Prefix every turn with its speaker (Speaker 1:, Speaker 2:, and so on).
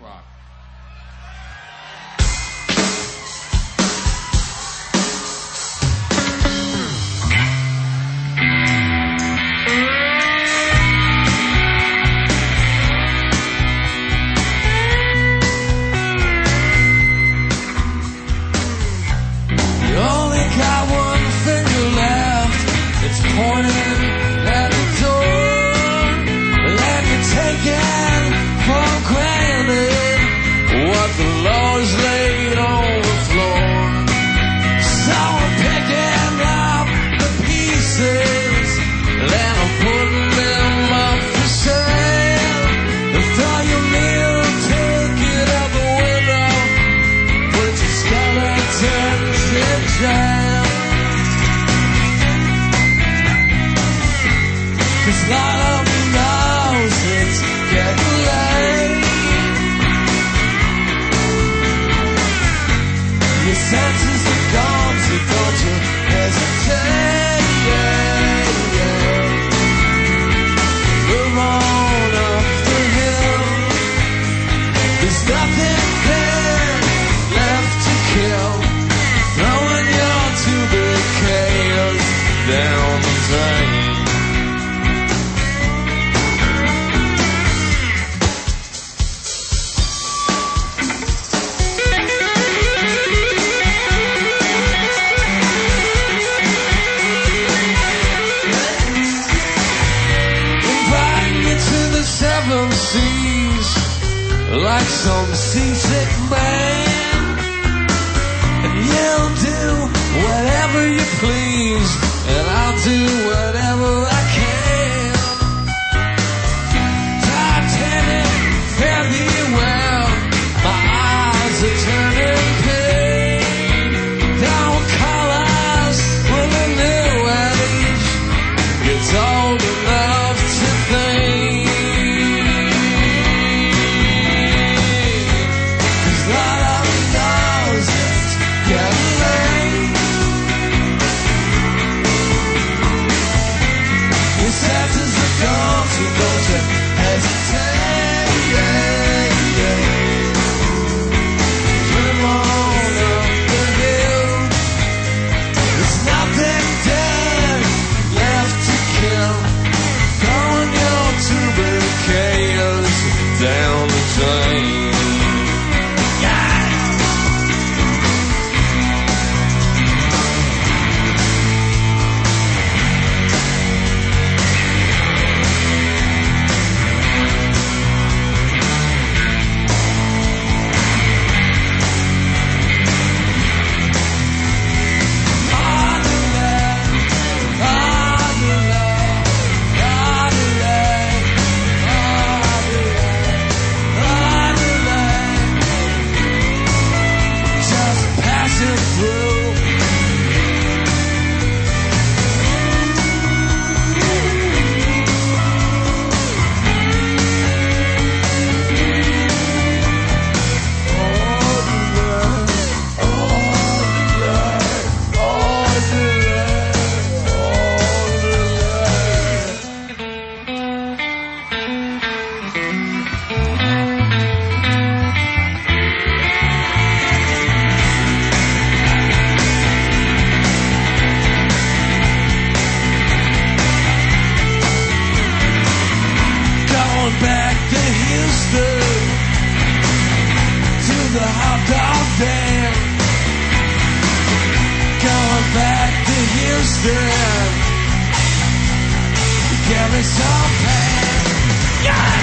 Speaker 1: rock.
Speaker 2: Some seasick man, and you'll do whatever you please, and I'll do whatever I can. Titanic, fare thee well, my eyes are turning pale. Don't call us when the new age gets old enough to think. Don't you hesitate, Come on up the hill. There's nothing dead left to kill. Throwing your tubercles down the drain. Give me some pain. Yeah!